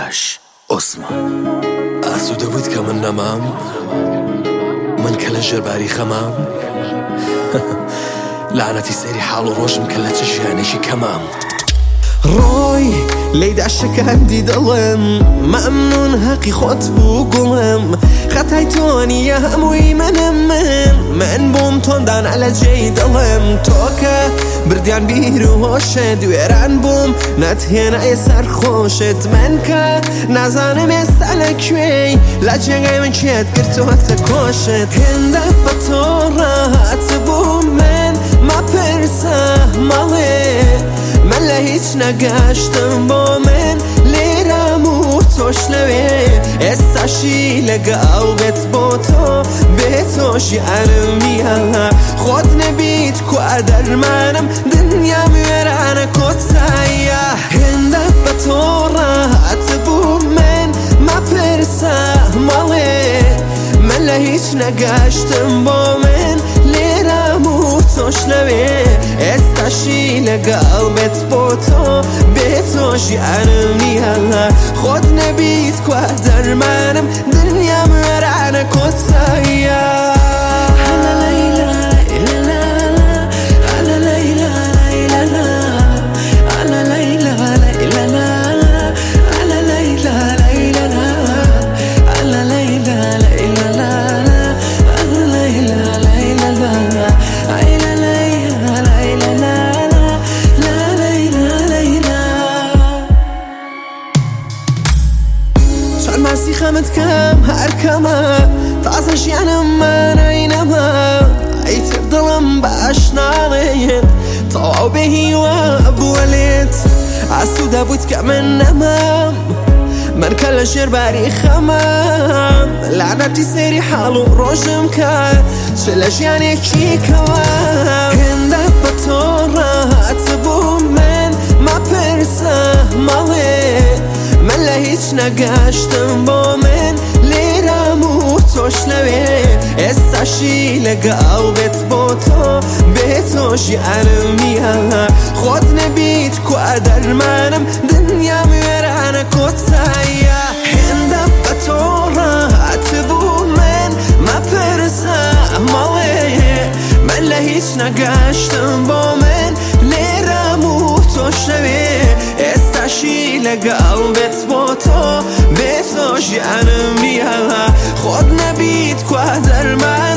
باش عوسمان ئاسوودە بوویت کە من نەمام من کە لە ژێرباری خەمام لعنەتی سەیری حاڵ و ڕۆژم کە لە چ ژیانێکی کەمام ڕۆی لەیدا شەکاندی دڵم مەمنون هەقی خۆت بوو گوڵم خەتای تۆ نییە هەمووی من بووم تۆندانە لە جێی دڵم تۆکە بردیان بیر و هۆشت وێران بووم نەتهێنای سەرخۆشت من کە نازانم ئێستا لەکوێی لە جێگای من کێت کردووەتە کۆشت هێندە بە تۆ ڕاهات بووم من مەپرسە مەڵێ من لە هیچ نەگەشتم بۆ من لێرەم و تۆش لەوێ ئێستاشی لەگەڵ بێت بۆ تۆ بێ تۆ ژیانم نییە خۆت نەبیت کوا دەرمانم دنیام وێرانە کۆتاییە هێندە بە تۆ ڕاهات بووم من مەپرسە مەڵێ من لە هیچ نەگەشتم بۆ من لێرەم و تۆش لەوێ ئێستاشی لەگەڵ بێت بۆ تۆ بێ تۆ ژیانم نییە خۆت نەبیت کوا دەرمانم دنیام وێرانە کۆتاییە ماسی خەمت کەم هەر کەمە تازە ژیانممانەی نەما ئەیتر دڵم باش ناڵێت تەواو بێ هیوا بووە لێت ئاسوودە بوویت کە من نەمام من کە لە ژێرباری خەمام لعنەتی سەیری حاڵ و ڕۆژم کە چ لە ژیانێکی کەوام هێندە بە تۆ ڕاهات بووم من مەپرسە مەڵێ من لە هیچ نەگەشتم بۆ من لێرەم و تۆش لەوێ ئێستاشی لەگەڵ بێت بۆ تۆ بێ تۆ ژیانم نییە خۆت نەبیت کوا دەرمانم دنیام وێرانە کۆتاییە هێندە بە تۆ ڕاهات بوو من مەپرسە مەڵێ من لە هیچ نەگەشتم بۆ من لێرەم و تۆش لەوێ ئێستاشی لەگەڵ بێت بۆ تۆ بێ تۆ ژیانم نییە خۆت نەبیت کوا دەرمان